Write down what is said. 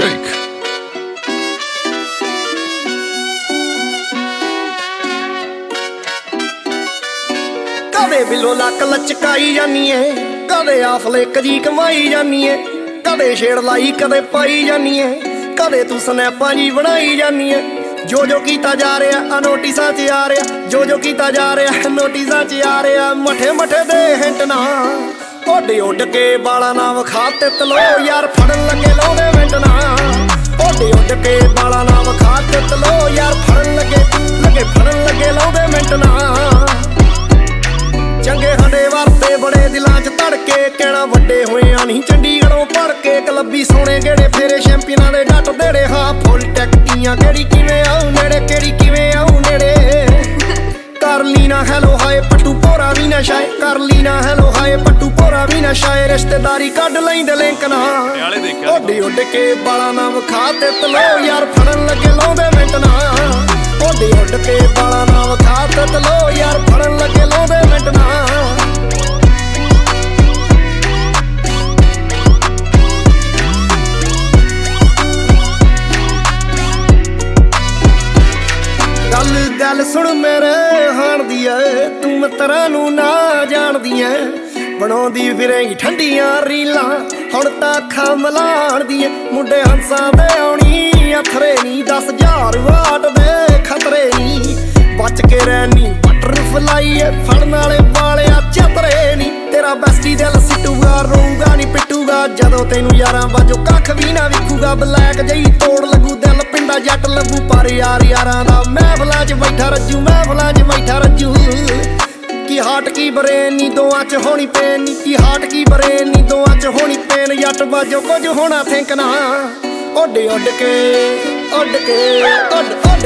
Shake. ਕਦੇ ਬਿੱਲੋ ਲੱਕ ਲਚਕਾਈ ਜਾਨੀ ਏ, ਕਦੇ ਆਫਲੇ ਕਜੀ ਕਮਾਈ ਜਾਨੀ ਏ, ਕਦੇ ਛੇੜ ਲਾਈ ਕਦੇ ਪਾਈ ਜਾਨੀ ਏ, ਕਦੇ ਤੂੰ ਸਨੈਪਾਂ ਜੀ ਬਣਾਈ ਜਾਨੀ ਏ। ਜੋ ਜੋ ਕੀਤਾ ਜਾ ਰਿਹਾ ਨੋਟਿਸਾਂ 'ਚ ਆ ਰਿਹਾ, ਜੋ ਕੀਤਾ ਜਾ ਰਿਹਾ ਨੋਟਿਸਾਂ 'ਚ ਆ ਰਿਹਾ। ਮਠੇ ਮਠੇ ਦੇ ਹਿੰਟ ਨਾ ਉੱਡ ਉੱਡ ਕੇ ਬਾਲਾਂ ਨਾ ਵਿਖਾ ਤੇ ਤਲੋ ਯਾਰ ਫੜਨ ਲੱਗੇ ਲਾਉਂਦੇ ਮਿੰਟ ਨਾ। ਉੱਡ ਉੱਡ ਕੇ ਬਾਲਾਂ ਨਾ ਵਿਖਾ ਤੇ ਤਲੋ ਯਾਰ ਫੜਨ ਲੱਗੇ ਫੜਨ ਲੱਗੇ ਲਾਉਂਦੇ ਮਿੰਟ ਨਾ। ਚੰਗੇ ਸਾਡੇ ਵਰਤੇ ਬੜੇ ਦਿਲਾਂ 'ਚ ਧੜਕੇ, ਕਹਿਣਾ ਵੱਡੇ ਹੋਇਆ ਨਹੀਂ ਚੰਡੀਗੜ੍ਹੋਂ ਪੜ੍ਹ ਕੇ। ਕਲੱਬੀ ਸੋਹਣੇ ਗੇੜੇ ਫੇਰੇ ਚੈਂਪੀਅਨਾਂ ਦੇ ਡੱਟ ਦੇੜੇ, ਹਾਂ ਫੁੱਲ ਟੈਕਟੀਆਂ ਕਿਹੜੀ ਕਿਵੇਂ ਆਉ ਨੇੜੇ, ਕਿਹੜੀ ਕਿਵੇਂ ਆਉ ਨੇੜੇ। ਕਰ ਲੀ ਨਾ ਹੈਲੋ ਹਾਏ ਪੱਟੂ ਭੋਰਾ ਵੀ ਨਾ ਸ਼ਾਏ, ਕਰ ਲੀ ਨਾ ਹੈਲੋ ਹਾਏ ਪੱਟੂ ਭੋਰਾ ਵੀ ਨਾ ਸ਼ਾਏ। ਰਿਸ਼ਤੇਦਾਰੀ ਕੱਢ ਲੈਂਦੇ ਲਿੰਕ ਨਾ ਉੱਡ ਉੱਡ ਕੇ ਬਾਲਾਂ ਨਾ ਵਿਖਾ ਤੇ ਤਲੋ ਯਾਰ ਫੜਨ ਲੱਗੇ ਲਾਉਂਦੇ ਮਿੰਟ ਨਾ। ਉੱਡ ਉੱਡ ਕੇ ਬਾਲਾਂ ਨਾ ਵਿਖਾ ਤੇ ਤਲੋ ਯਾਰ ਫੜਨ ਲੱਗੇ ਲਾਉਂਦੇ ਮਿੰਟ ਨਾ। ਗੱਲ ਸੁਣ ਮੇਰੇ ਹਾਣ ਦੀ ਐ, ਤੂੰ ਮਿੱਤਰਾਂ ਨੂੰ ਨਾ ਜਾਣਦੀ ਐ। ਬਣਾਉਂਦੀ ਫਿਰੇਂਗੀ ਠੰਡੀਆਂ ਰੀਲਾਂ ਹੁਣ ਤਾਂ ਅੱਖਾਂ ਮਲਾਣ ਦੀ ਐ। ਮੁੰਡੇ ਹੰਸਾਂ ਦੇ ਆਉਣੀ ਅਥਰੇ ਨੀ, 10,000 ਵਾਟ ਦੇ ਖਤਰੇ ਨੀ। ਬਚ ਕੇ ਰਹਿਨੀ ਬਟਰਫਲਾਈ ਐ, ਫੜਨ ਵਾਲੇ ਵਾਲਿਆ ਚਤਰੇ ਨੀ। ਤੇਰਾ ਬੈਸਟੀ ਦਿਲ ਸਿੱਟੂਗਾ ਰੋਊਗਾ ਨੀ ਪਿੱਟੂਗਾ, ਜਦੋਂ ਤੈਨੂੰ ਯਾਰਾਂ ਬਾਝੋਂ ਕੱਖ ਵੀ ਨਾ ਵਿਖੂਗਾ। ਬਲੈਕ ਜਈ ਤੋੜ ਲੱਗੂ ਦਿਲ ਪਿੰਡਾ ਜੱਟ ਲੱਗੂ, ਪਰ ਯਾਰ ਯਾਰਾਂ ਦਾ ਮਹਿਫਲਾਂ 'ਚ ਬੈਠਾ ਰੱਜੂ, ਮਹਿਫਲਾਂ 'ਚ ਬੈਠਾ ਰੱਜੂ। ਕੀ ਹਾਟ ਕੀ ਬਰੇਨ ਨੀ ਦੋਆਂ 'ਚ ਹੋਣੀ ਪੇਨ ਨੀ, ਕੀ ਹਾਟ ਕੀ ਬਰੇਨ ਨੀ ਦੋਆਂ 'ਚ ਹੋਣੀ ਪੇਨ। ਜੱਟ ਬਾਝੋਂ ਕੁਝ ਹੋਣਾ ਥਿੰਕ ਨਾ ਉੱਡ ਉੱਡ ਕੇ ਉੱਡ ਕੇ ਉੱਡ